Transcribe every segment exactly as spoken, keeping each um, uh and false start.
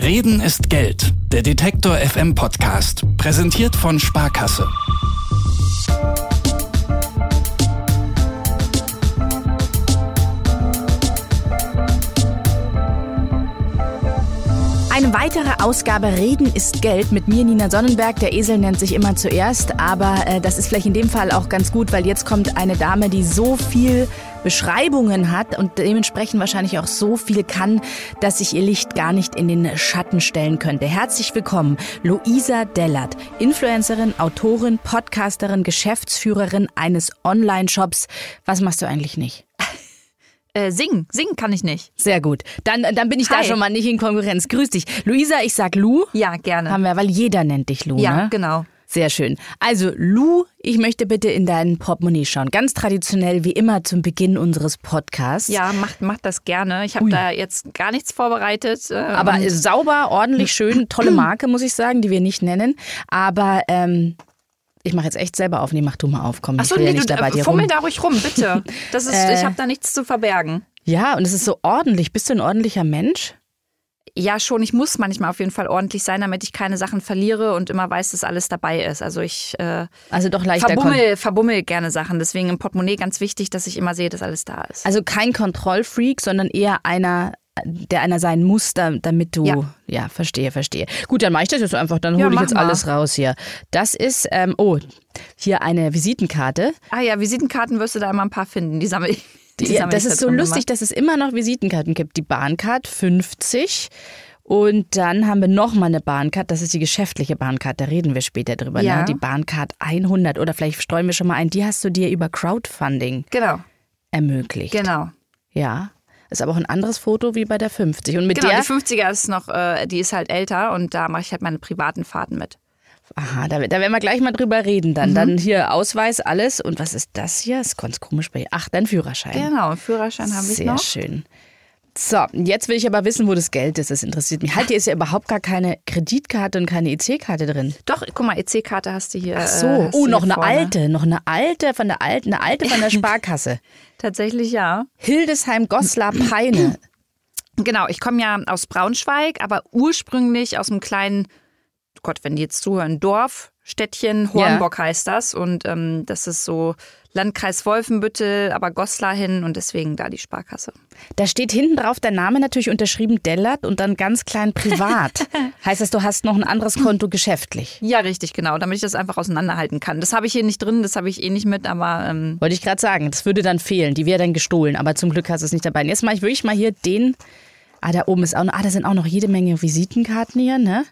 Reden ist Geld. Der Detektor F M Podcast. Präsentiert von Sparkasse. Eine weitere Ausgabe Reden ist Geld mit mir, Nina Sonnenberg. Der Esel nennt sich immer zuerst, aber äh, das ist vielleicht in dem Fall auch ganz gut, weil jetzt kommt eine Dame, die so viel Beschreibungen hat und dementsprechend wahrscheinlich auch so viel kann, dass ich ihr Licht gar nicht in den Schatten stellen könnte. Herzlich willkommen, Luisa Dellert, Influencerin, Autorin, Podcasterin, Geschäftsführerin eines Online-Shops. Was machst du eigentlich nicht? Äh, singen. Singen kann ich nicht. Sehr gut. Dann, dann bin ich Hi. da schon mal nicht in Konkurrenz. Grüß dich. Luisa, ich sag Lu. Ja, gerne. Haben wir, weil jeder nennt dich Lu, ja, ne? genau. Sehr schön. Also Lu, ich möchte bitte in dein Portemonnaie schauen. Ganz traditionell, wie immer zum Beginn unseres Podcasts. Ja, macht mach das gerne. Ich habe da jetzt gar nichts vorbereitet. Äh, Aber sauber, ordentlich, schön, tolle Marke, muss ich sagen, die wir nicht nennen. Aber ähm, ich mache jetzt echt selber auf. Nee, mach du mal auf. Komm, ich Achso, will nee, ja nicht du, da bei dir fummel rum. da ruhig rum, bitte. Das ist, Äh. ich habe da nichts zu verbergen. Ja, und es ist so ordentlich. Bist du ein ordentlicher Mensch? Ja, schon. Ich muss manchmal auf jeden Fall ordentlich sein, damit ich keine Sachen verliere und immer weiß, dass alles dabei ist. Also ich äh, Also doch leichter verbummel, verbummel gerne Sachen. Deswegen im Portemonnaie ganz wichtig, dass ich immer sehe, dass alles da ist. Also kein Kontrollfreak, sondern eher einer, der einer sein muss, da- damit du... Ja. ja, verstehe, verstehe. Gut, dann mache ich das jetzt einfach. Dann Ja, hole ich mach jetzt mal. alles raus hier. Das ist, ähm, oh, hier eine Visitenkarte. Ah ja, Visitenkarten wirst du da immer ein paar finden. Die sammle ich. Die Ja, sammel das ich ist da so drin lustig, dass es immer noch Visitenkarten gibt. Die Bahncard fünfzig und dann haben wir nochmal eine Bahncard, das ist die geschäftliche Bahncard, da reden wir später drüber. Ja. Ne? Die Bahncard hundert oder vielleicht streuen wir schon mal ein, die hast du dir über Crowdfunding Genau, ermöglicht. genau. Ja, ist aber auch ein anderes Foto wie bei der fünfzig. Und mit Genau, der, die fünfziger ist noch, äh, die ist halt älter und da mache ich halt meine privaten Fahrten mit. aha, da, da werden wir gleich mal drüber reden dann. Mhm. Dann hier Ausweis, alles. Und was ist das hier? Ist ganz komisch bei Ach, dein Führerschein. Genau, einen Führerschein habe ich Sehr noch. schön. So, jetzt will ich aber wissen, wo das Geld ist. Das interessiert mich. Halt, hier ist ja überhaupt gar keine Kreditkarte und keine E C-Karte drin. Doch, guck mal, E C-Karte hast du hier. Ach so, äh, hast oh, du noch hier eine vorne. alte, noch eine alte von der alten, eine alte von der Sparkasse. Tatsächlich ja. Hildesheim Goslar Peine. Genau, ich komme ja aus Braunschweig, aber ursprünglich aus einem kleinen, Gott, wenn die jetzt zuhören, Dorf, Städtchen, Hornbock heißt das. Und ähm, das ist so Landkreis Wolfenbüttel, aber Goslar hin und deswegen da die Sparkasse. Da steht hinten drauf der Name natürlich unterschrieben Dellert und dann ganz klein privat. Heißt das, du hast noch ein anderes Konto geschäftlich? Ja, richtig, genau, damit ich das einfach auseinanderhalten kann. Das habe ich hier nicht drin, das habe ich eh nicht mit, aber ähm, Wollte ich gerade sagen, das würde dann fehlen. Die wäre dann gestohlen, aber zum Glück hast du es nicht dabei. Und jetzt mache ich wirklich mal hier den, ah, da oben ist auch noch, ah, da sind auch noch jede Menge Visitenkarten hier, ne?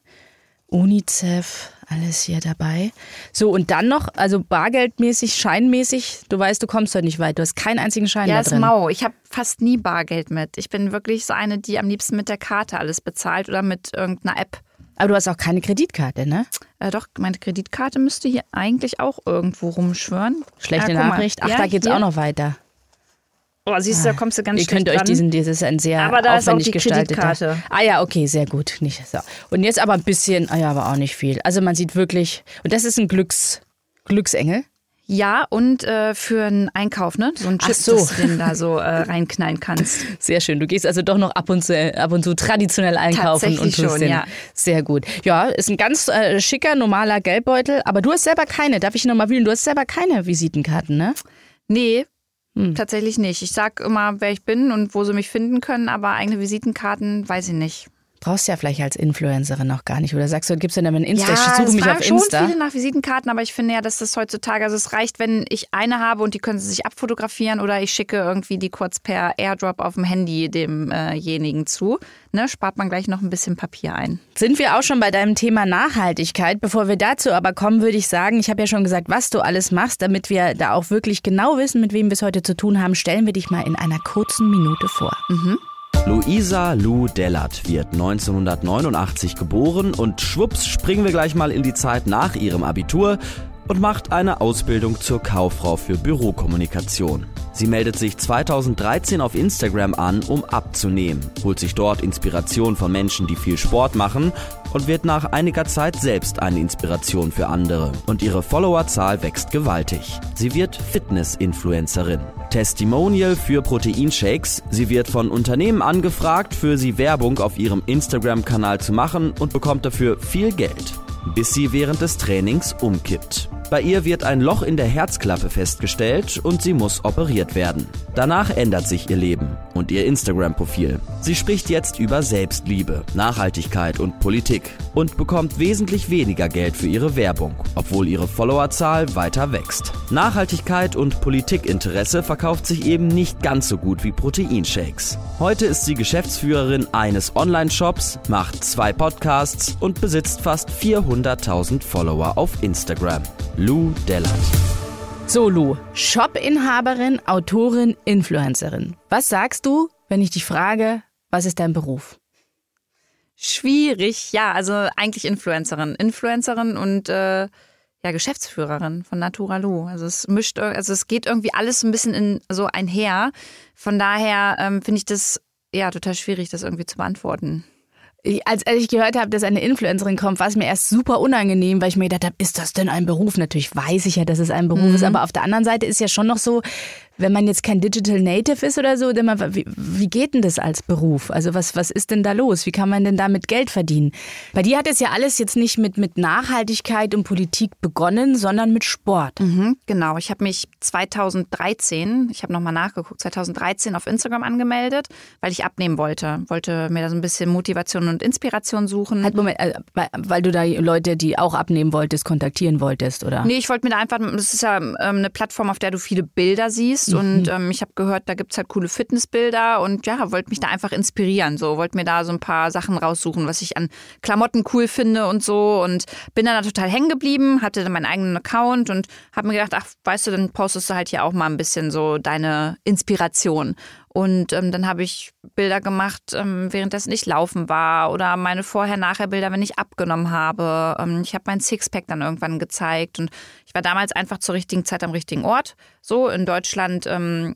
UNICEF, alles hier dabei. So, und dann noch, also bargeldmäßig, scheinmäßig, du weißt, du kommst heute nicht weit. Du hast keinen einzigen Schein ja, da ist drin. mau. Ich habe fast nie Bargeld mit. Ich bin wirklich so eine, die am liebsten mit der Karte alles bezahlt oder mit irgendeiner App. Aber du hast auch keine Kreditkarte, ne? Äh, doch, meine Kreditkarte müsste hier eigentlich auch irgendwo rumschwören. Schlechte Ja, guck mal. Nachricht. Ach, Ja, da geht's hier. auch noch weiter. Oh, siehst du, da kommst du ganz Ihr schlecht könnt euch dran. diesen, das ist ein sehr Aber da ist auch aufwendig die gestalteter. Kreditkarte. Ah ja, okay, sehr gut. Nicht so. Und jetzt aber ein bisschen, ah ja, aber auch nicht viel. Also man sieht wirklich, und das ist ein Glücks, Glücksengel. Ja, und äh, für einen Einkauf, ne? So ein Ach Chip, so. dass du den da so äh, reinknallen kannst. Sehr schön. Du gehst also doch noch ab und zu, ab und zu traditionell einkaufen und Tatsächlich tust schon, den. ja. Sehr gut. Ja, ist ein ganz äh, schicker, normaler Geldbeutel. Aber du hast selber keine, darf ich nochmal wühlen, du hast selber keine Visitenkarten, ne? Nee, Hm. tatsächlich nicht. Ich sag immer, wer ich bin und wo sie mich finden können, aber eigene Visitenkarten weiß ich nicht. Brauchst ja vielleicht als Influencerin noch gar nicht. Oder sagst du, gibst du dann mal ein Insta? ich ja, suche es mich fragen auf schon Insta. viele nach Visitenkarten, aber ich finde ja, dass das heutzutage, also es reicht, wenn ich eine habe und die können sie sich abfotografieren oder ich schicke irgendwie die kurz per Airdrop auf dem Handy demjenigen zu. Ne, spart man gleich noch ein bisschen Papier ein. Sind wir auch schon bei deinem Thema Nachhaltigkeit? Bevor wir dazu aber kommen, würde ich sagen, ich habe ja schon gesagt, was du alles machst, damit wir da auch wirklich genau wissen, mit wem wir es heute zu tun haben, stellen wir dich mal in einer kurzen Minute vor. Mhm. Luisa Lu Dellert wird neunzehnhundertneunundachtzig geboren und schwupps springen wir gleich mal in die Zeit nach ihrem Abitur. und macht eine Ausbildung zur Kauffrau für Bürokommunikation. Sie meldet sich zweitausenddreizehn auf Instagram an, um abzunehmen, holt sich dort Inspiration von Menschen, die viel Sport machen und wird nach einiger Zeit selbst eine Inspiration für andere. Und ihre Followerzahl wächst gewaltig. Sie wird Fitness-Influencerin. Testimonial für Proteinshakes. Sie wird von Unternehmen angefragt, für sie Werbung auf ihrem Instagram-Kanal zu machen und bekommt dafür viel Geld, bis sie während des Trainings umkippt. Bei ihr wird ein Loch in der Herzklappe festgestellt und sie muss operiert werden. Danach ändert sich ihr Leben und ihr Instagram-Profil. Sie spricht jetzt über Selbstliebe, Nachhaltigkeit und Politik und bekommt wesentlich weniger Geld für ihre Werbung, obwohl ihre Followerzahl weiter wächst. Nachhaltigkeit und Politikinteresse verkauft sich eben nicht ganz so gut wie Proteinshakes. Heute ist sie Geschäftsführerin eines Online-Shops, macht zwei Podcasts und besitzt fast vierhunderttausend Follower auf Instagram. Lou Dellert. So, Lou, Shop-Inhaberin, Autorin, Influencerin. Was sagst du, wenn ich dich frage, was ist dein Beruf? Schwierig, ja, also eigentlich Influencerin. Influencerin und äh, ja, Geschäftsführerin von Naturalou. Also es mischt, also es geht irgendwie alles ein bisschen in so einher. Von daher ähm, finde ich das ja total schwierig, das irgendwie zu beantworten. Als, als ich gehört habe, dass eine Influencerin kommt, war es mir erst super unangenehm, weil ich mir gedacht habe, ist das denn ein Beruf? Natürlich weiß ich ja, dass es ein Beruf mhm. ist, aber auf der anderen Seite ist ja schon noch so, wenn man jetzt kein Digital Native ist oder so, dann man, wie, wie geht denn das als Beruf? Also was, was ist denn da los? Wie kann man denn damit Geld verdienen? Bei dir hat es ja alles jetzt nicht mit, mit Nachhaltigkeit und Politik begonnen, sondern mit Sport. Mhm, genau, ich habe mich zweitausenddreizehn, ich habe nochmal nachgeguckt, zweitausenddreizehn auf Instagram angemeldet, weil ich abnehmen wollte. Wollte mir da so ein bisschen Motivation und Inspiration suchen. Halt Moment, weil du da Leute, die auch abnehmen wolltest, kontaktieren wolltest, oder? Nee, ich wollte mir da einfach, das ist ja eine Plattform, auf der du viele Bilder siehst. Und ähm, ich habe gehört, da gibt es halt coole Fitnessbilder und ja, wollte mich da einfach inspirieren. So, wollte mir da so ein paar Sachen raussuchen, was ich an Klamotten cool finde und so. Und bin dann da total hängen geblieben, hatte dann meinen eigenen Account und habe mir gedacht, ach, weißt du, dann postest du halt hier auch mal ein bisschen so deine Inspiration. Und ähm, dann habe ich Bilder gemacht, ähm, währenddessen ich laufen war oder meine Vorher-Nachher-Bilder, wenn ich abgenommen habe. Ähm, ich habe mein Sixpack dann irgendwann gezeigt und ich war damals einfach zur richtigen Zeit am richtigen Ort. So in Deutschland ähm,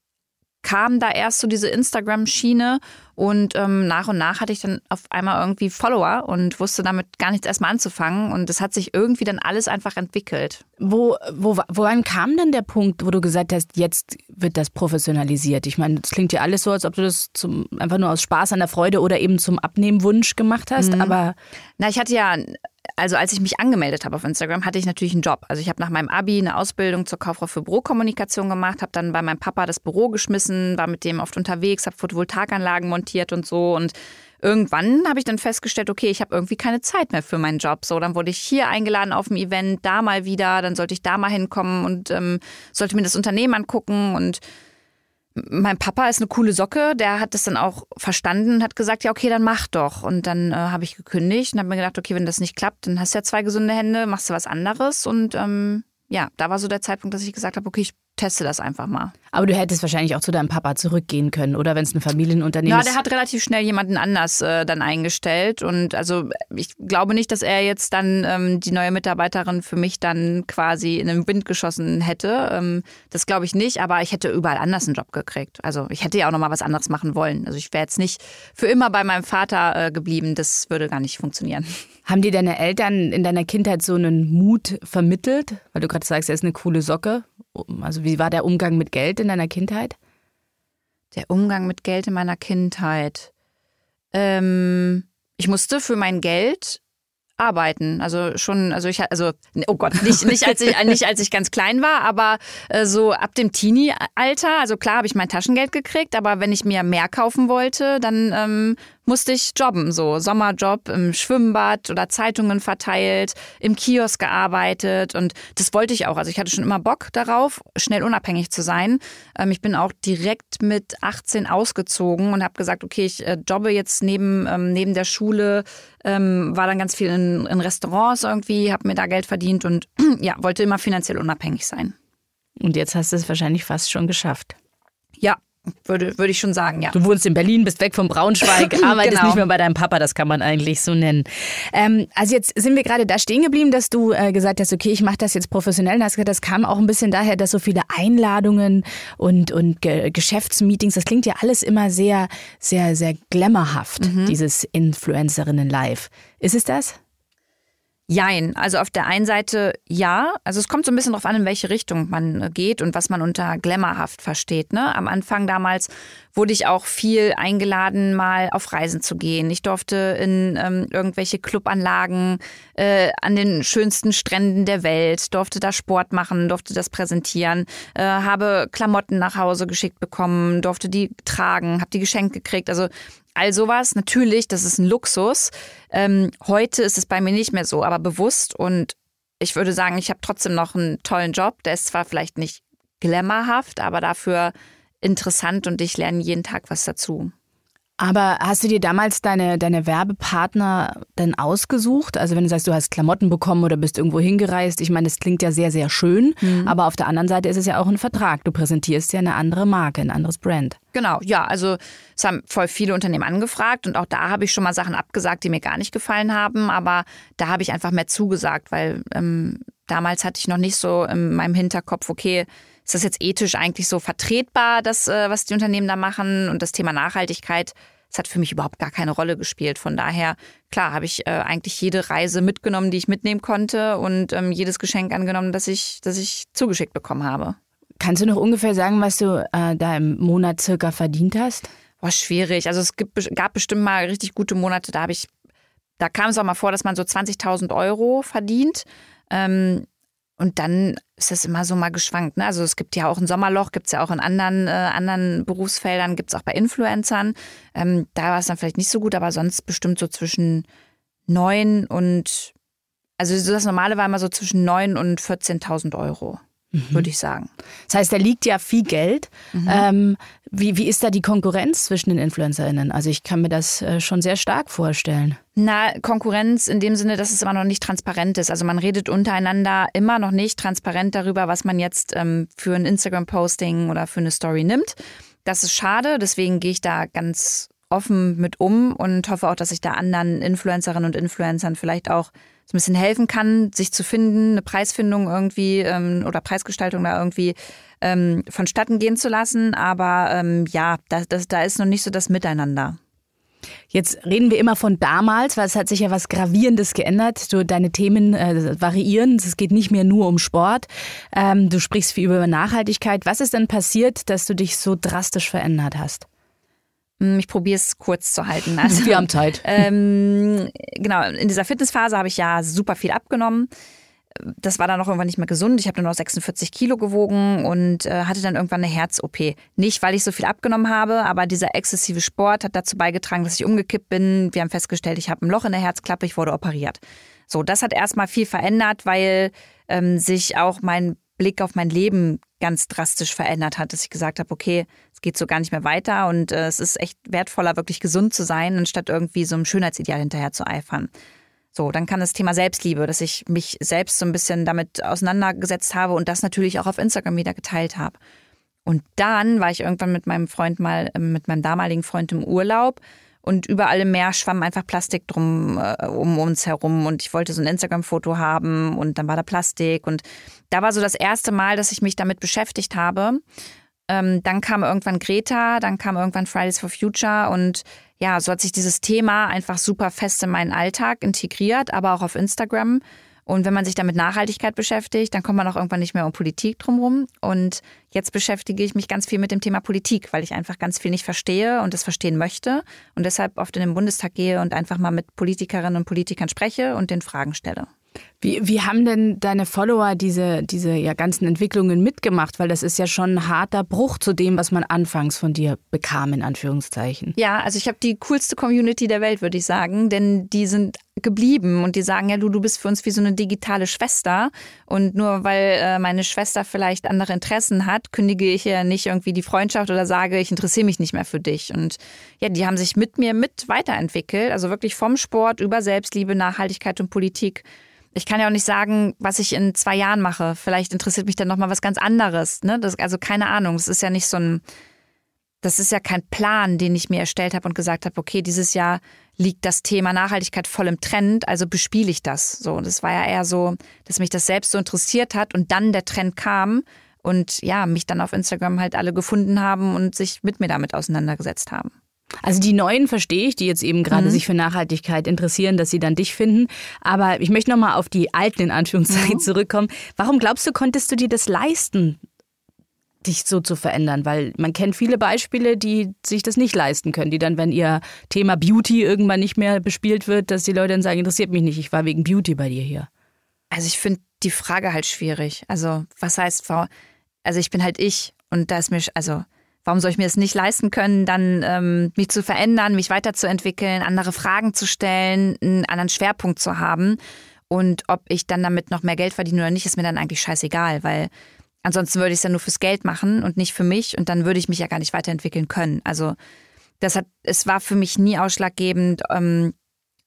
kam da erst so diese Instagram-Schiene und ähm, nach und nach hatte ich dann auf einmal irgendwie Follower und wusste damit gar nichts erstmal anzufangen und es hat sich irgendwie dann alles einfach entwickelt. Wo, wo, woran kam denn der Punkt, wo du gesagt hast, jetzt wird das professionalisiert? Ich meine, das klingt ja alles so, als ob du das zum, einfach nur aus Spaß an der Freude oder eben zum Abnehmwunsch gemacht hast, mhm. aber... Na, ich hatte ja... Also als ich mich angemeldet habe auf Instagram, hatte ich natürlich einen Job. Also ich habe nach meinem Abi eine Ausbildung zur Kauffrau für Bürokommunikation gemacht, habe dann bei meinem Papa das Büro geschmissen, war mit dem oft unterwegs, habe Photovoltaikanlagen montiert und so. Und irgendwann habe ich dann festgestellt, okay, ich habe irgendwie keine Zeit mehr für meinen Job. So, dann wurde ich hier eingeladen auf ein Event, da mal wieder, dann sollte ich da mal hinkommen und ähm, sollte mir das Unternehmen angucken und mein Papa ist eine coole Socke, der hat das dann auch verstanden und hat gesagt, ja okay, dann mach doch. Und dann äh, habe ich gekündigt und habe mir gedacht, okay, wenn das nicht klappt, dann hast du ja zwei gesunde Hände, machst du was anderes. Und ähm, ja, da war so der Zeitpunkt, dass ich gesagt habe, okay, ich teste das einfach mal. Aber du hättest wahrscheinlich auch zu deinem Papa zurückgehen können, oder? Wenn es ein Familienunternehmen ist. Ja, der hat relativ schnell jemanden anders äh, dann eingestellt. Und also ich glaube nicht, dass er jetzt dann ähm, die neue Mitarbeiterin für mich dann quasi in den Wind geschossen hätte. Ähm, das glaube ich nicht, aber ich hätte überall anders einen Job gekriegt. Also ich hätte ja auch noch mal was anderes machen wollen. Also ich wäre jetzt nicht für immer bei meinem Vater äh, geblieben. Das würde gar nicht funktionieren. Haben dir deine Eltern in deiner Kindheit so einen Mut vermittelt? Weil du gerade sagst, er ist eine coole Socke. Also wie war der Umgang mit Geld in deiner Kindheit? Der Umgang mit Geld in meiner Kindheit. Ähm, ich musste für mein Geld arbeiten. Also schon, also ich also oh Gott, nicht, nicht, als ich, nicht als ich ganz klein war, aber äh, so ab dem Teenie-Alter. Also klar habe ich mein Taschengeld gekriegt, aber wenn ich mir mehr kaufen wollte, dann ähm, musste ich jobben, so Sommerjob im Schwimmbad oder Zeitungen verteilt, im Kiosk gearbeitet und das wollte ich auch. Also ich hatte schon immer Bock darauf, schnell unabhängig zu sein. Ähm, ich bin auch direkt mit achtzehn ausgezogen und habe gesagt, okay, ich äh, jobbe jetzt neben, ähm, neben der Schule, ähm, war dann ganz viel in, in Restaurants irgendwie, habe mir da Geld verdient und ja, wollte immer finanziell unabhängig sein. Und jetzt hast du es wahrscheinlich fast schon geschafft. Ja. Würde, würde ich schon sagen, ja. Du wohnst in Berlin, bist weg von Braunschweig, arbeitest Genau. nicht mehr bei deinem Papa, das kann man eigentlich so nennen. Ähm, also jetzt sind wir gerade da stehen geblieben, dass du äh, gesagt hast, okay, ich mache das jetzt professionell. Du hast gesagt, das kam auch ein bisschen daher, dass so viele Einladungen und, und Ge- Geschäftsmeetings, das klingt ja alles immer sehr, sehr, sehr glamourhaft, mhm. dieses Influencerinnen-Live. Ist es das? Jein. Also auf der einen Seite ja. Also es kommt so ein bisschen drauf an, in welche Richtung man geht und was man unter glamourhaft versteht. Ne? Am Anfang damals wurde ich auch viel eingeladen, mal auf Reisen zu gehen. Ich durfte in ähm, irgendwelche Clubanlagen äh, an den schönsten Stränden der Welt, durfte da Sport machen, durfte das präsentieren, äh, habe Klamotten nach Hause geschickt bekommen, durfte die tragen, habe die geschenkt gekriegt. Also all sowas, natürlich, das ist ein Luxus. Ähm, heute ist es bei mir nicht mehr so, aber bewusst. Und ich würde sagen, ich habe trotzdem noch einen tollen Job. Der ist zwar vielleicht nicht glamourhaft, aber dafür interessant und ich lerne jeden Tag was dazu. Aber hast du dir damals deine, deine Werbepartner dann ausgesucht? Also wenn du sagst, du hast Klamotten bekommen oder bist irgendwo hingereist, ich meine, das klingt ja sehr, sehr schön, mhm. aber auf der anderen Seite ist es ja auch ein Vertrag. Du präsentierst ja eine andere Marke, ein anderes Brand. Genau, ja, also es haben voll viele Unternehmen angefragt und auch da habe ich schon mal Sachen abgesagt, die mir gar nicht gefallen haben, aber da habe ich einfach mehr zugesagt, weil ähm, damals hatte ich noch nicht so in meinem Hinterkopf, okay, ist das jetzt ethisch eigentlich so vertretbar, das, was die Unternehmen da machen? Und das Thema Nachhaltigkeit, das hat für mich überhaupt gar keine Rolle gespielt. Von daher, klar, habe ich äh, eigentlich jede Reise mitgenommen, die ich mitnehmen konnte und ähm, jedes Geschenk angenommen, das ich, das ich zugeschickt bekommen habe. Kannst du noch ungefähr sagen, was du äh, da im Monat circa verdient hast? Boah, schwierig. Also es gibt, gab bestimmt mal richtig gute Monate, da habe ich, da kam es auch mal vor, dass man so zwanzigtausend Euro verdient. Ähm, Und dann ist das immer so mal geschwankt. Ne? Also es gibt ja auch ein Sommerloch, gibt es ja auch in anderen, äh, anderen Berufsfeldern, gibt es auch bei Influencern. Ähm, da war es dann vielleicht nicht so gut, aber sonst bestimmt so zwischen neun und, also das Normale war immer so zwischen neun und vierzehntausend Euro. Mhm. Würde ich sagen. Das heißt, da liegt ja viel Geld. Mhm. Ähm, wie, wie ist da die Konkurrenz zwischen den InfluencerInnen? Also ich kann mir das äh, schon sehr stark vorstellen. Na, Konkurrenz in dem Sinne, dass es immer noch nicht transparent ist. Also man redet untereinander immer noch nicht transparent darüber, was man jetzt ähm, für ein Instagram-Posting oder für eine Story nimmt. Das ist schade, deswegen gehe ich da ganz offen mit um und hoffe auch, dass ich da anderen Influencerinnen und Influencern vielleicht auch so ein bisschen helfen kann, sich zu finden, eine Preisfindung irgendwie ähm, oder Preisgestaltung da irgendwie ähm, vonstatten gehen zu lassen. Aber ähm, ja, das, das, da ist noch nicht so das Miteinander. Jetzt reden wir immer von damals, weil es hat sich ja was Gravierendes geändert. Du, deine Themen äh, variieren. Es geht nicht mehr nur um Sport. Ähm, du sprichst viel über Nachhaltigkeit. Was ist denn passiert, dass du dich so drastisch verändert hast? Ich probiere es kurz zu halten. Also, wir haben Zeit. Ähm, genau, in dieser Fitnessphase habe ich ja super viel abgenommen. Das war dann auch irgendwann nicht mehr gesund. Ich habe nur noch sechsundvierzig Kilo gewogen und äh, hatte dann irgendwann eine Herz-O P. Nicht, weil ich so viel abgenommen habe, aber dieser exzessive Sport hat dazu beigetragen, dass ich umgekippt bin. Wir haben festgestellt, ich habe ein Loch in der Herzklappe, ich wurde operiert. So, das hat erstmal viel verändert, weil ähm, sich auch mein Blick auf mein Leben ganz drastisch verändert hat, dass ich gesagt habe, okay, es geht so gar nicht mehr weiter und äh, es ist echt wertvoller, wirklich gesund zu sein, anstatt irgendwie so einem Schönheitsideal hinterher zu eifern. So, dann kam das Thema Selbstliebe, dass ich mich selbst so ein bisschen damit auseinandergesetzt habe und das natürlich auch auf Instagram wieder geteilt habe. Und dann war ich irgendwann mit meinem Freund mal, mit meinem damaligen Freund im Urlaub und überall im Meer schwamm einfach Plastik drum äh, um uns herum und ich wollte so ein Instagram-Foto haben und dann war da Plastik und da war so das erste Mal, dass ich mich damit beschäftigt habe. Ähm, dann kam irgendwann Greta, dann kam irgendwann Fridays for Future und ja, so hat sich dieses Thema einfach super fest in meinen Alltag integriert, aber auch auf Instagram. Und wenn man sich dann mit Nachhaltigkeit beschäftigt, dann kommt man auch irgendwann nicht mehr um Politik drumherum. Und jetzt beschäftige ich mich ganz viel mit dem Thema Politik, weil ich einfach ganz viel nicht verstehe und das verstehen möchte. Und deshalb oft in den Bundestag gehe und einfach mal mit Politikerinnen und Politikern spreche und den Fragen stelle. Wie, wie haben denn deine Follower diese, diese ja, ganzen Entwicklungen mitgemacht? Weil das ist ja schon ein harter Bruch zu dem, was man anfangs von dir bekam, in Anführungszeichen. Ja, also ich habe die coolste Community der Welt, würde ich sagen, denn die sind geblieben und die sagen, ja du, du bist für uns wie so eine digitale Schwester und nur weil äh, meine Schwester vielleicht andere Interessen hat, kündige ich ja nicht irgendwie die Freundschaft oder sage, ich interessiere mich nicht mehr für dich. Und ja, die haben sich mit mir mit weiterentwickelt, also wirklich vom Sport über Selbstliebe, Nachhaltigkeit und Politik. Ich kann ja auch nicht sagen, was ich in zwei Jahren mache. Vielleicht interessiert mich dann nochmal was ganz anderes. Ne? Das, also keine Ahnung, es ist ja nicht so ein, das ist ja kein Plan, den ich mir erstellt habe und gesagt habe, okay, dieses Jahr liegt das Thema Nachhaltigkeit voll im Trend, also bespiele ich das. So, und es war ja eher so, dass mich das selbst so interessiert hat und dann der Trend kam und ja, mich dann auf Instagram halt alle gefunden haben und sich mit mir damit auseinandergesetzt haben. Also die Neuen verstehe ich, die jetzt eben gerade mhm. sich für Nachhaltigkeit interessieren, dass sie dann dich finden. Aber ich möchte nochmal auf die Alten in Anführungszeichen mhm. zurückkommen. Warum glaubst du, konntest du dir das leisten, dich so zu verändern? Weil man kennt viele Beispiele, die sich das nicht leisten können, die dann, wenn ihr Thema Beauty irgendwann nicht mehr bespielt wird, dass die Leute dann sagen, interessiert mich nicht, ich war wegen Beauty bei dir hier. Also ich finde die Frage halt schwierig. Also was heißt, also ich bin halt ich und da ist mir, also warum soll ich mir das nicht leisten können, dann ähm, mich zu verändern, mich weiterzuentwickeln, andere Fragen zu stellen, einen anderen Schwerpunkt zu haben. Und ob ich dann damit noch mehr Geld verdiene oder nicht, ist mir dann eigentlich scheißegal, weil ansonsten würde ich es ja nur fürs Geld machen und nicht für mich und dann würde ich mich ja gar nicht weiterentwickeln können. Also das hat, es war für mich nie ausschlaggebend, ähm,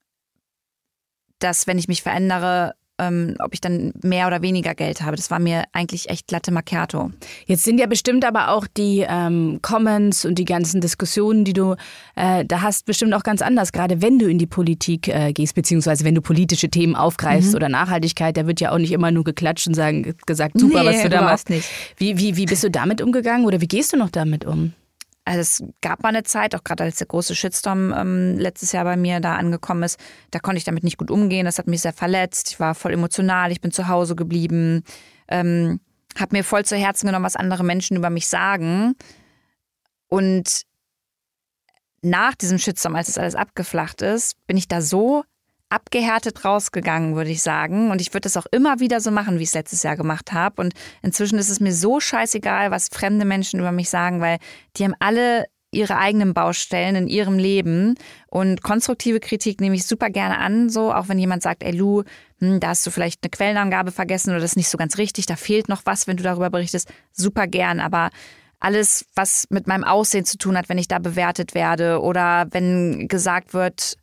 dass wenn ich mich verändere, Ähm, ob ich dann mehr oder weniger Geld habe. Das war mir eigentlich echt Latte Macchiato. Jetzt sind ja bestimmt aber auch die ähm, Comments und die ganzen Diskussionen, die du äh, da hast, bestimmt auch ganz anders, gerade wenn du in die Politik äh, gehst, beziehungsweise wenn du politische Themen aufgreifst mhm. oder Nachhaltigkeit, da wird ja auch nicht immer nur geklatscht und sagen, gesagt, super, nee, was du da machst. Nicht. Wie, wie, wie bist du damit umgegangen oder wie gehst du noch damit um? Also es gab mal eine Zeit, auch gerade als der große Shitstorm ähm, letztes Jahr bei mir da angekommen ist, da konnte ich damit nicht gut umgehen. Das hat mich sehr verletzt. Ich war voll emotional, ich bin zu Hause geblieben, ähm, habe mir voll zu Herzen genommen, was andere Menschen über mich sagen. Und nach diesem Shitstorm, als das alles abgeflacht ist, bin ich da so abgehärtet rausgegangen, würde ich sagen. Und ich würde das auch immer wieder so machen, wie ich es letztes Jahr gemacht habe. Und inzwischen ist es mir so scheißegal, was fremde Menschen über mich sagen, weil die haben alle ihre eigenen Baustellen in ihrem Leben. Und konstruktive Kritik nehme ich super gerne an, so auch wenn jemand sagt, ey Lu, hm, da hast du vielleicht eine Quellenangabe vergessen oder das ist nicht so ganz richtig, da fehlt noch was, wenn du darüber berichtest, super gern. Aber alles, was mit meinem Aussehen zu tun hat, wenn ich da bewertet werde oder wenn gesagt wird,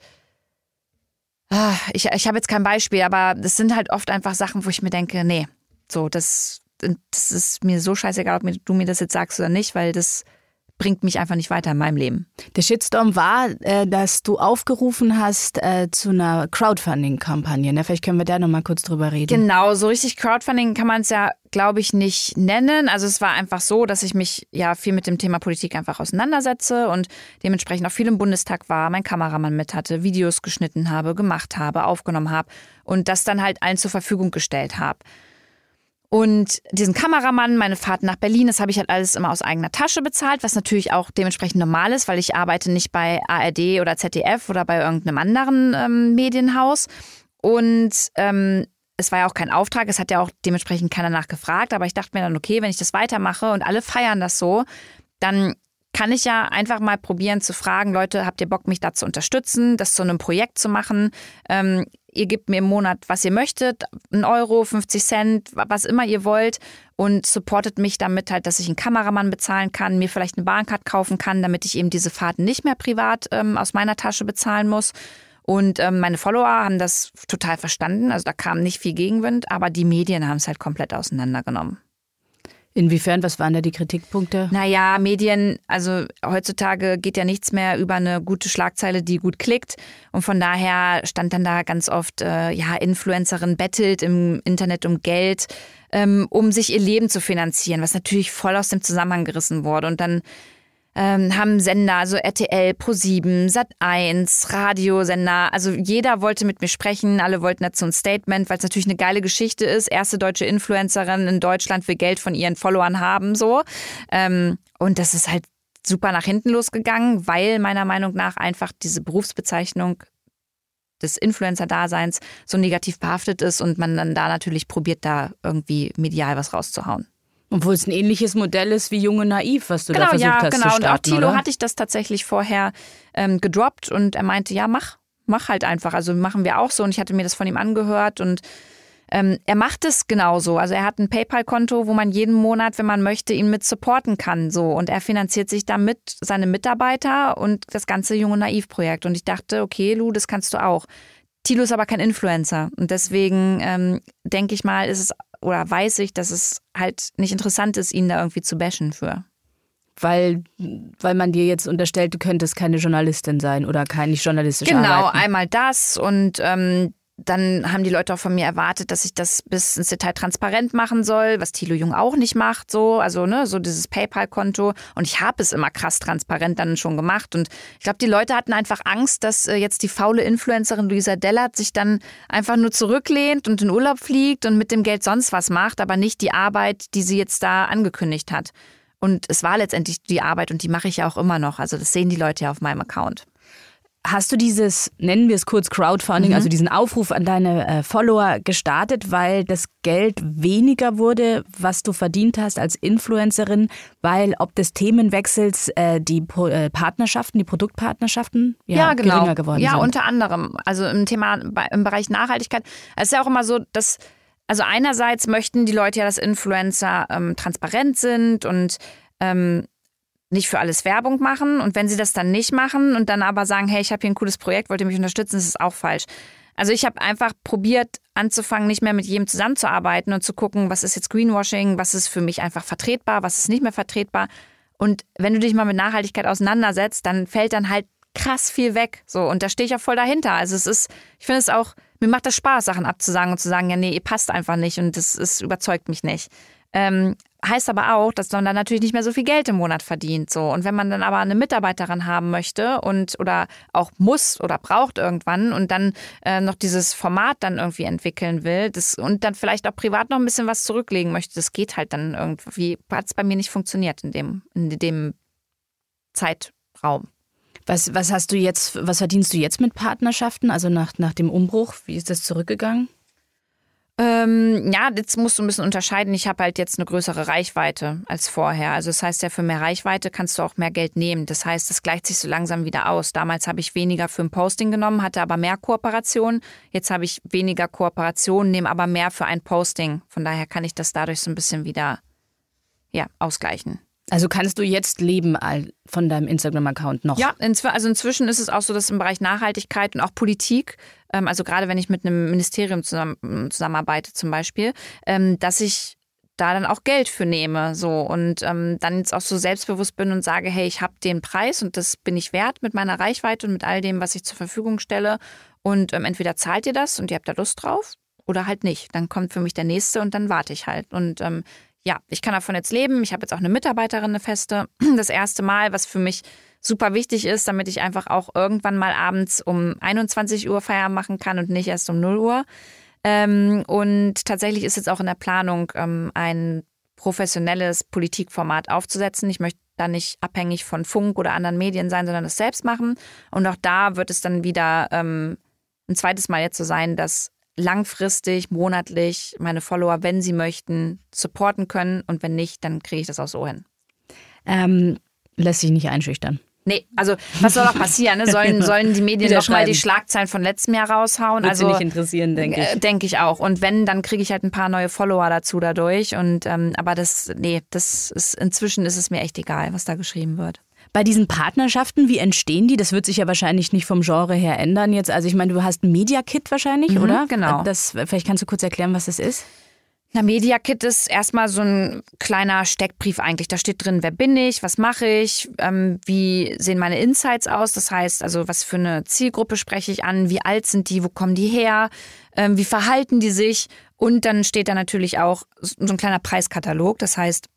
Ich, ich habe jetzt kein Beispiel, aber das sind halt oft einfach Sachen, wo ich mir denke, nee, so, das, das ist mir so scheißegal, ob du mir das jetzt sagst oder nicht, weil das bringt mich einfach nicht weiter in meinem Leben. Der Shitstorm war, äh, dass du aufgerufen hast äh, zu einer Crowdfunding-Kampagne. Ne? Vielleicht können wir da noch mal kurz drüber reden. Genau, so richtig Crowdfunding kann man es ja, glaube ich, nicht nennen. Also es war einfach so, dass ich mich ja viel mit dem Thema Politik einfach auseinandersetze und dementsprechend auch viel im Bundestag war, mein Kameramann mit hatte, Videos geschnitten habe, gemacht habe, aufgenommen habe und das dann halt allen zur Verfügung gestellt habe. Und diesen Kameramann, meine Fahrt nach Berlin, das habe ich halt alles immer aus eigener Tasche bezahlt, was natürlich auch dementsprechend normal ist, weil ich arbeite nicht bei A R D oder Z D F oder bei irgendeinem anderen ähm, Medienhaus. Und ähm, es war ja auch kein Auftrag, es hat ja auch dementsprechend keiner nachgefragt, aber ich dachte mir dann, okay, wenn ich das weitermache und alle feiern das so, dann kann ich ja einfach mal probieren zu fragen, Leute, habt ihr Bock, mich da zu unterstützen, das zu einem Projekt zu machen? Ähm, ihr gebt mir im Monat, was ihr möchtet, einen Euro, fünfzig Cent, was immer ihr wollt und supportet mich damit halt, dass ich einen Kameramann bezahlen kann, mir vielleicht eine Bahncard kaufen kann, damit ich eben diese Fahrten nicht mehr privat ähm, aus meiner Tasche bezahlen muss. Und ähm, meine Follower haben das total verstanden, also da kam nicht viel Gegenwind, aber die Medien haben es halt komplett auseinandergenommen. Inwiefern, was waren da die Kritikpunkte? Naja, Medien, also heutzutage geht ja nichts mehr über eine gute Schlagzeile, die gut klickt. Und von daher stand dann da ganz oft, äh, ja, Influencerin bettelt im Internet um Geld, ähm, um sich ihr Leben zu finanzieren, was natürlich voll aus dem Zusammenhang gerissen wurde. Und dann ähm, haben Sender, also R T L, ProSieben, Sat eins, Radiosender, also jeder wollte mit mir sprechen, alle wollten dazu ein Statement, weil es natürlich eine geile Geschichte ist. Erste deutsche Influencerin in Deutschland will Geld von ihren Followern haben, so. Ähm, und das ist halt super nach hinten losgegangen, weil meiner Meinung nach einfach diese Berufsbezeichnung des Influencer-Daseins so negativ behaftet ist und man dann da natürlich probiert, da irgendwie medial was rauszuhauen. Obwohl es ein ähnliches Modell ist wie Junge Naiv, was du genau, da versucht ja, hast genau. zu starten, und auch Thilo oder? hatte ich das tatsächlich vorher ähm, gedroppt und er meinte, ja, mach, mach halt einfach. Also machen wir auch so und ich hatte mir das von ihm angehört und ähm, er macht es genauso. Also er hat ein PayPal-Konto, wo man jeden Monat, wenn man möchte, ihn mit supporten kann. So. Und er finanziert sich damit seine Mitarbeiter und das ganze Junge Naiv-Projekt. Und ich dachte, okay, Lu, das kannst du auch. Thilo ist aber kein Influencer und deswegen ähm, denke ich mal, ist es oder weiß ich, dass es halt nicht interessant ist, ihn da irgendwie zu bashen für. weil, weil man dir jetzt unterstellt, du könntest keine Journalistin sein oder keine journalistische Genau, arbeiten. einmal das und ähm, dann haben die Leute auch von mir erwartet, dass ich das bis ins Detail transparent machen soll, was Thilo Jung auch nicht macht, so, also ne, so dieses PayPal-Konto. Und ich habe es immer krass transparent dann schon gemacht. Und ich glaube, die Leute hatten einfach Angst, dass äh, jetzt die faule Influencerin Luisa Dellert sich dann einfach nur zurücklehnt und in Urlaub fliegt und mit dem Geld sonst was macht, aber nicht die Arbeit, die sie jetzt da angekündigt hat. Und es war letztendlich die Arbeit und die mache ich ja auch immer noch. Also das sehen die Leute ja auf meinem Account. Hast du dieses, nennen wir es kurz Crowdfunding, mhm. also diesen Aufruf an deine äh, Follower gestartet, weil das Geld weniger wurde, was du verdient hast als Influencerin, weil ob des Themenwechsels äh, die Pro, äh, Partnerschaften, die Produktpartnerschaften ja, ja genau. geringer geworden ja, sind? Ja, unter anderem. Also im Thema, im Bereich Nachhaltigkeit. Es ist ja auch immer so, dass, also einerseits möchten die Leute ja, dass Influencer ähm, transparent sind und ähm, nicht für alles Werbung machen und wenn sie das dann nicht machen und dann aber sagen, hey, ich habe hier ein cooles Projekt, wollt ihr mich unterstützen, das ist auch falsch. Also ich habe einfach probiert anzufangen, nicht mehr mit jedem zusammenzuarbeiten und zu gucken, was ist jetzt Greenwashing, was ist für mich einfach vertretbar, was ist nicht mehr vertretbar. Und wenn du dich mal mit Nachhaltigkeit auseinandersetzt, dann fällt dann halt krass viel weg. So, und da stehe ich auch voll dahinter. Also es ist, ich finde es auch, mir macht das Spaß, Sachen abzusagen und zu sagen, ja nee, ihr passt einfach nicht und das, das überzeugt mich nicht. Ähm, heißt aber auch, dass man dann natürlich nicht mehr so viel Geld im Monat verdient. So. Und wenn man dann aber eine Mitarbeiterin haben möchte und oder auch muss oder braucht irgendwann und dann äh, noch dieses Format dann irgendwie entwickeln will das, und dann vielleicht auch privat noch ein bisschen was zurücklegen möchte, das geht halt dann irgendwie, hat es bei mir nicht funktioniert in dem, in dem Zeitraum. Was, was hast du jetzt, was verdienst du jetzt mit Partnerschaften? Also nach, nach dem Umbruch, wie ist das zurückgegangen? Ähm, ja, jetzt musst du ein bisschen unterscheiden. Ich habe halt jetzt eine größere Reichweite als vorher. Also das heißt ja, für mehr Reichweite kannst du auch mehr Geld nehmen. Das heißt, das gleicht sich so langsam wieder aus. Damals habe ich weniger für ein Posting genommen, hatte aber mehr Kooperationen. Jetzt habe ich weniger Kooperationen, nehme aber mehr für ein Posting. Von daher kann ich das dadurch so ein bisschen wieder ja, ausgleichen. Also kannst du jetzt leben von deinem Instagram-Account noch? Ja, inzw- also inzwischen ist es auch so, dass im Bereich Nachhaltigkeit und auch Politik, ähm, also gerade wenn ich mit einem Ministerium zusammen, zusammenarbeite zum Beispiel, ähm, dass ich da dann auch Geld für nehme so und ähm, dann jetzt auch so selbstbewusst bin und sage, hey, ich habe den Preis und das bin ich wert mit meiner Reichweite und mit all dem, was ich zur Verfügung stelle und ähm, entweder zahlt ihr das und ihr habt da Lust drauf oder halt nicht. Dann kommt für mich der Nächste und dann warte ich halt und ähm, ja, ich kann davon jetzt leben. Ich habe jetzt auch eine Mitarbeiterin, eine feste, das erste Mal, was für mich super wichtig ist, damit ich einfach auch irgendwann mal abends um einundzwanzig Uhr Feierabend machen kann und nicht erst um null Uhr. Ähm, und tatsächlich ist jetzt auch in der Planung, ähm, ein professionelles Politikformat aufzusetzen. Ich möchte da nicht abhängig von Funk oder anderen Medien sein, sondern es selbst machen. Und auch da wird es dann wieder ähm, ein zweites Mal jetzt so sein, dass langfristig, monatlich meine Follower, wenn sie möchten, supporten können und wenn nicht, dann kriege ich das auch so hin. Ähm, lässt sich nicht einschüchtern. Nee, also was soll auch passieren? Ne? Sollen, sollen die Medien noch mal die Schlagzeilen von letztem Jahr raushauen? Wird also sie nicht interessieren, denke ich. Äh, denke ich auch. Und wenn, dann kriege ich halt ein paar neue Follower dazu dadurch. Und ähm, aber das, nee, das ist inzwischen ist es mir echt egal, was da geschrieben wird. Bei diesen Partnerschaften, wie entstehen die? Das wird sich ja wahrscheinlich nicht vom Genre her ändern jetzt. Also ich meine, du hast ein Media-Kit wahrscheinlich, Mhm, oder? genau. Das, vielleicht kannst du kurz erklären, was das ist? Na, Media-Kit ist erstmal so ein kleiner Steckbrief eigentlich. Da steht drin, wer bin ich, was mache ich, ähm, wie sehen meine Insights aus. Das heißt, also was für eine Zielgruppe spreche ich an, wie alt sind die, wo kommen die her, ähm, wie verhalten die sich. Und dann steht da natürlich auch so ein kleiner Preiskatalog. Das heißt,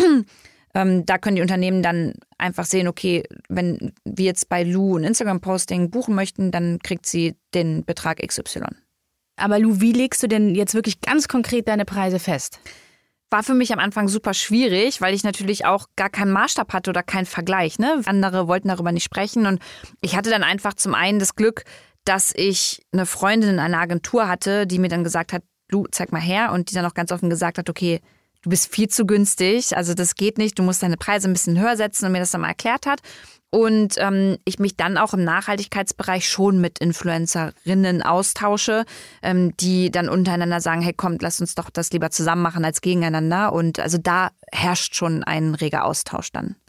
ähm, da können die Unternehmen dann einfach sehen, okay, wenn wir jetzt bei Lu ein Instagram-Posting buchen möchten, dann kriegt sie den Betrag X Y. Aber Lu, wie legst du denn jetzt wirklich ganz konkret deine Preise fest? War für mich am Anfang super schwierig, weil ich natürlich auch gar keinen Maßstab hatte oder keinen Vergleich. Ne? Andere wollten darüber nicht sprechen und ich hatte dann einfach zum einen das Glück, dass ich eine Freundin in einer Agentur hatte, die mir dann gesagt hat, Lu, zeig mal her, und die dann auch ganz offen gesagt hat, okay, du bist viel zu günstig, also das geht nicht, du musst deine Preise ein bisschen höher setzen und mir das dann mal erklärt hat. Und ähm, ich mich dann auch im Nachhaltigkeitsbereich schon mit Influencerinnen austausche, ähm, die dann untereinander sagen, hey, kommt, lass uns doch das lieber zusammen machen als gegeneinander. Und also da herrscht schon ein reger Austausch dann.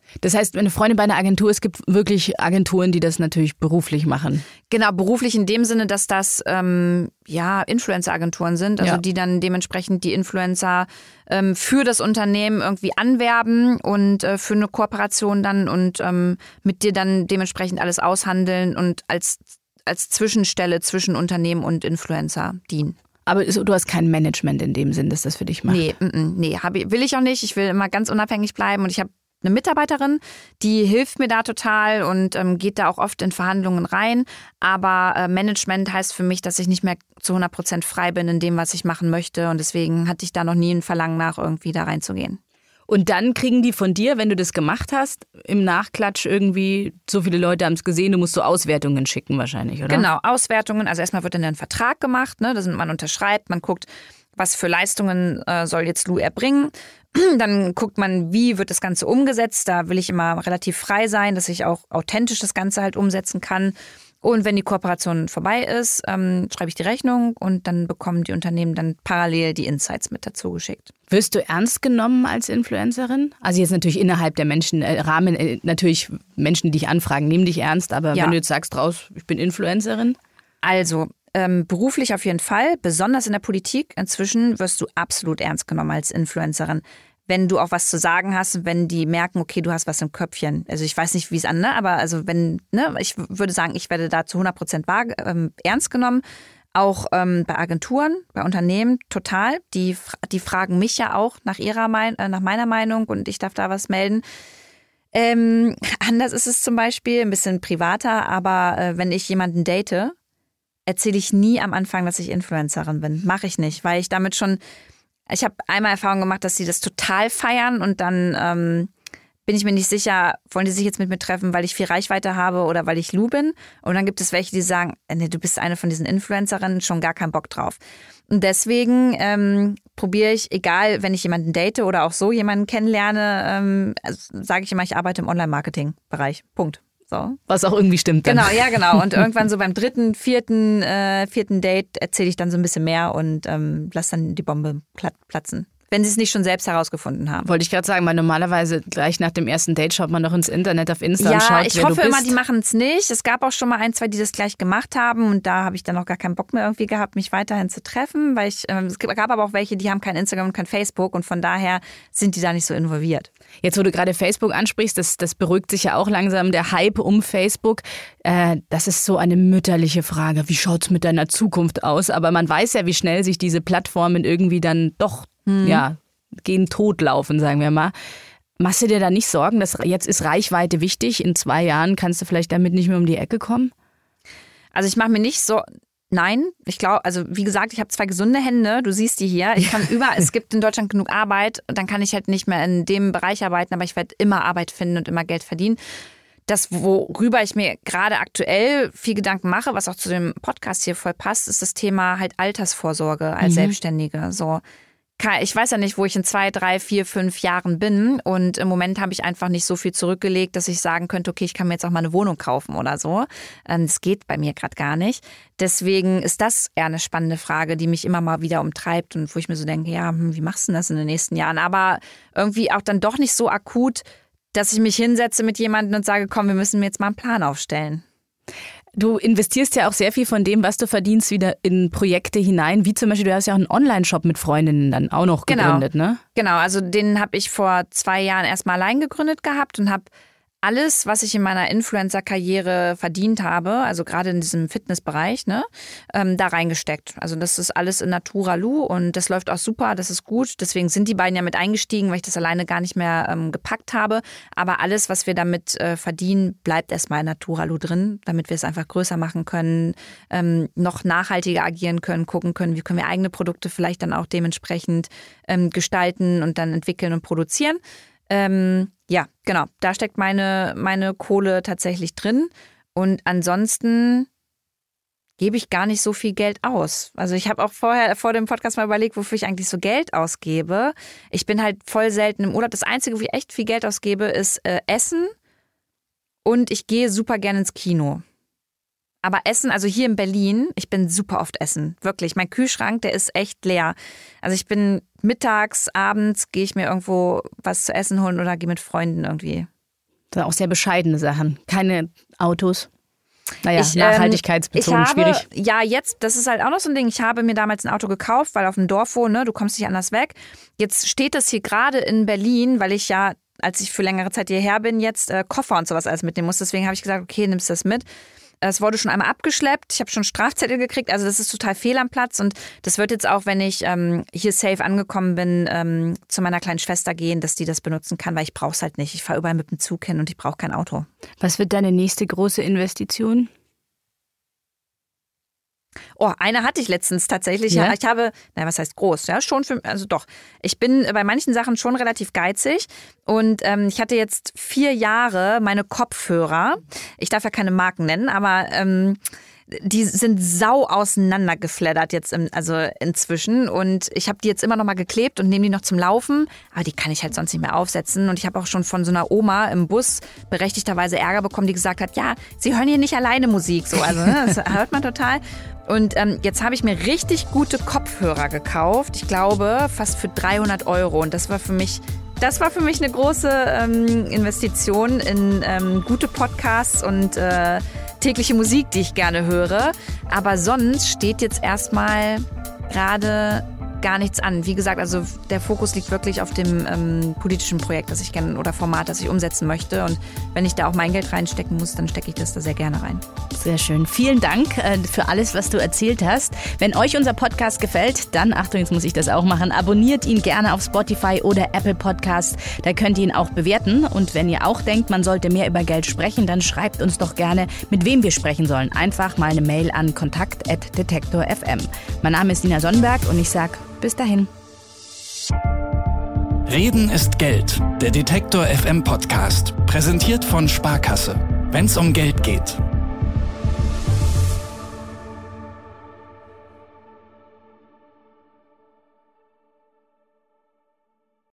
Das heißt, wenn eine Freundin bei einer Agentur, es gibt wirklich Agenturen, die das natürlich beruflich machen. Genau, beruflich in dem Sinne, dass das ähm, ja Influencer-Agenturen sind, also ja. die dann dementsprechend die Influencer ähm, für das Unternehmen irgendwie anwerben und äh, für eine Kooperation dann und ähm, mit dir dann dementsprechend alles aushandeln und als, als Zwischenstelle zwischen Unternehmen und Influencer dienen. Aber du hast kein Management in dem Sinn, dass das für dich macht? Nee, m-m, nee hab ich, will ich auch nicht. Ich will immer ganz unabhängig bleiben und ich habe eine Mitarbeiterin, die hilft mir da total und ähm, geht da auch oft in Verhandlungen rein. Aber äh, Management heißt für mich, dass ich nicht mehr zu hundert Prozent frei bin in dem, was ich machen möchte. Und deswegen hatte ich da noch nie ein Verlangen nach, irgendwie da reinzugehen. Und dann kriegen die von dir, wenn du das gemacht hast, im Nachklatsch irgendwie, so viele Leute haben es gesehen, du musst so Auswertungen schicken wahrscheinlich, oder? Genau, Auswertungen. Also erstmal wird dann ein Vertrag gemacht, ne? Da sind, man unterschreibt, man guckt, was für Leistungen äh, soll jetzt Lou erbringen. Dann guckt man, wie wird das Ganze umgesetzt. Da will ich immer relativ frei sein, dass ich auch authentisch das Ganze halt umsetzen kann. Und wenn die Kooperation vorbei ist, ähm, schreibe ich die Rechnung und dann bekommen die Unternehmen dann parallel die Insights mit dazu geschickt. Wirst du ernst genommen als Influencerin? Also jetzt natürlich innerhalb der Menschen, äh, Rahmen, äh, natürlich Menschen, die dich anfragen, nehmen dich ernst. Aber ja. wenn du jetzt sagst raus, ich bin Influencerin? Also ähm, beruflich auf jeden Fall, besonders in der Politik. Inzwischen wirst du absolut ernst genommen als Influencerin. Wenn du auch was zu sagen hast, wenn die merken, okay, du hast was im Köpfchen. Also ich weiß nicht, wie es an, ne? Aber also wenn, ne, ich würde sagen, ich werde da zu hundert Prozent wahr, ähm, ernst genommen. Auch ähm, bei Agenturen, bei Unternehmen total. Die, die fragen mich ja auch nach ihrer Mein- äh, nach meiner Meinung und ich darf da was melden. Ähm, anders ist es zum Beispiel, ein bisschen privater, aber äh, wenn ich jemanden date, erzähle ich nie am Anfang, dass ich Influencerin bin. Mache ich nicht, weil ich damit schon... Ich habe einmal Erfahrung gemacht, dass sie das total feiern und dann ähm, bin ich mir nicht sicher, wollen die sich jetzt mit mir treffen, weil ich viel Reichweite habe oder weil ich Lou bin. Und dann gibt es welche, die sagen, nee, du bist eine von diesen Influencerinnen, schon gar keinen Bock drauf. Und deswegen ähm, probiere ich, egal, wenn ich jemanden date oder auch so jemanden kennenlerne, ähm, also sage ich immer, ich arbeite im Online-Marketing-Bereich. Punkt. So. Was auch irgendwie stimmt dann. Genau, ja genau. Und irgendwann so beim dritten, vierten, äh, vierten Date erzähle ich dann so ein bisschen mehr und ähm, lasse dann die Bombe platzen. Wenn sie es nicht schon selbst herausgefunden haben. Wollte ich gerade sagen, weil normalerweise gleich nach dem ersten Date schaut man noch ins Internet auf Insta ja, und schaut, ich wer hoffe du bist. immer, die machen es nicht. Es gab auch schon mal ein, zwei, die das gleich gemacht haben und da habe ich dann auch gar keinen Bock mehr irgendwie gehabt, mich weiterhin zu treffen, weil ich, äh, es gab aber auch welche, die haben kein Instagram und kein Facebook und von daher sind die da nicht so involviert. Jetzt, wo du gerade Facebook ansprichst, das, das beruhigt sich ja auch langsam, der Hype um Facebook. Äh, das ist so eine mütterliche Frage. Wie schaut's mit deiner Zukunft aus? Aber man weiß ja, wie schnell sich diese Plattformen irgendwie dann doch, hm. ja, gehen totlaufen, sagen wir mal. Machst du dir da nicht Sorgen, dass jetzt ist Reichweite wichtig, in zwei Jahren kannst du vielleicht damit nicht mehr um die Ecke kommen? Also ich mache mir nicht so, nein, ich glaube, also wie gesagt, ich habe zwei gesunde Hände, du siehst die hier, ich kann über, es gibt in Deutschland genug Arbeit und dann kann ich halt nicht mehr in dem Bereich arbeiten, aber ich werde immer Arbeit finden und immer Geld verdienen. Das, worüber ich mir gerade aktuell viel Gedanken mache, was auch zu dem Podcast hier voll passt, ist das Thema halt Altersvorsorge als mhm. Selbstständige, so. Ich weiß ja nicht, wo ich in zwei, drei, vier, fünf Jahren bin und im Moment habe ich einfach nicht so viel zurückgelegt, dass ich sagen könnte, okay, ich kann mir jetzt auch mal eine Wohnung kaufen oder so. Das geht bei mir gerade gar nicht. Deswegen ist das eher eine spannende Frage, die mich immer mal wieder umtreibt und wo ich mir so denke, ja, wie machst du das in den nächsten Jahren? Aber irgendwie auch dann doch nicht so akut, dass ich mich hinsetze mit jemandem und sage, komm, wir müssen mir jetzt mal einen Plan aufstellen. Du investierst ja auch sehr viel von dem, was du verdienst, wieder in Projekte hinein, wie zum Beispiel, du hast ja auch einen Online-Shop mit Freundinnen dann auch noch gegründet, genau. ne? Genau, also den habe ich vor zwei Jahren erstmal allein gegründet gehabt und habe alles, was ich in meiner Influencer-Karriere verdient habe, also gerade in diesem Fitnessbereich, ne, ähm, da reingesteckt. Also das ist alles in Natura Lou und das läuft auch super, das ist gut. Deswegen sind die beiden ja mit eingestiegen, weil ich das alleine gar nicht mehr ähm, gepackt habe. Aber alles, was wir damit äh, verdienen, bleibt erstmal in Natura Lou drin, damit wir es einfach größer machen können, ähm, noch nachhaltiger agieren können, gucken können, wie können wir eigene Produkte vielleicht dann auch dementsprechend ähm, gestalten und dann entwickeln und produzieren. Ähm, ja, genau. Da steckt meine, meine Kohle tatsächlich drin. Und ansonsten gebe ich gar nicht so viel Geld aus. Also ich habe auch vorher vor dem Podcast mal überlegt, wofür ich eigentlich so Geld ausgebe. Ich bin halt voll selten im Urlaub. Das Einzige, wo ich echt viel Geld ausgebe, ist äh, Essen. Und ich gehe super gerne ins Kino. Aber Essen, also hier in Berlin, ich bin super oft essen. Wirklich, mein Kühlschrank, der ist echt leer. Also ich bin mittags, abends, gehe ich mir irgendwo was zu essen holen oder gehe mit Freunden irgendwie Das sind auch sehr bescheidene Sachen. Keine Autos. Naja, ich, nachhaltigkeitsbezogen ähm, ich habe, schwierig. Ja, jetzt, das ist halt auch noch so ein Ding. Ich habe mir damals ein Auto gekauft, weil auf dem Dorf wohne, du kommst nicht anders weg. Jetzt steht das hier gerade in Berlin, weil ich ja, als ich für längere Zeit hierher bin, jetzt äh, Koffer und sowas alles mitnehmen muss. Deswegen habe ich gesagt, okay, nimmst das mit. Es wurde schon einmal abgeschleppt. Ich habe schon Strafzettel gekriegt. Also das ist total fehl am Platz. Und das wird jetzt auch, wenn ich ähm, hier safe angekommen bin, ähm, zu meiner kleinen Schwester gehen, dass die das benutzen kann, weil ich brauche es halt nicht. Ich fahre überall mit dem Zug hin und ich brauche kein Auto. Was wird deine nächste große Investition? Oh, eine hatte ich letztens tatsächlich. Ja? Ich habe, naja, was heißt groß? Ja, schon für, also doch. Ich bin bei manchen Sachen schon relativ geizig und ähm, ich hatte jetzt vier Jahre meine Kopfhörer. Ich darf ja keine Marken nennen, aber ähm, die sind sau auseinandergeflattert jetzt, im, also inzwischen. Und ich habe die jetzt immer noch mal geklebt und nehme die noch zum Laufen. Aber die kann ich halt sonst nicht mehr aufsetzen. Und ich habe auch schon von so einer Oma im Bus berechtigterweise Ärger bekommen, die gesagt hat, ja, Sie hören hier nicht alleine Musik. So, also ne, das hört man total. Und ähm, jetzt habe ich mir richtig gute Kopfhörer gekauft. Ich glaube, fast für dreihundert Euro. Und das war für mich... Das war für mich eine große ähm, Investition in ähm, gute Podcasts und äh, tägliche Musik, die ich gerne höre. Aber sonst steht jetzt erstmal gerade gar nichts an. Wie gesagt, also der Fokus liegt wirklich auf dem ähm, politischen Projekt, das ich gerne oder Format, das ich umsetzen möchte. Und wenn ich da auch mein Geld reinstecken muss, dann stecke ich das da sehr gerne rein. Sehr schön. Vielen Dank äh, für alles, was du erzählt hast. Wenn euch unser Podcast gefällt, dann, Achtung, jetzt muss ich das auch machen, abonniert ihn gerne auf Spotify oder Apple Podcasts. Da könnt ihr ihn auch bewerten. Und wenn ihr auch denkt, man sollte mehr über Geld sprechen, dann schreibt uns doch gerne, mit wem wir sprechen sollen. Einfach mal eine Mail an kontakt at detektor punkt f m. Mein Name ist Nina Sonnenberg und ich sag bis dahin. Reden ist Geld. Der Detektor F M Podcast. Präsentiert von Sparkasse. Wenn's um Geld geht.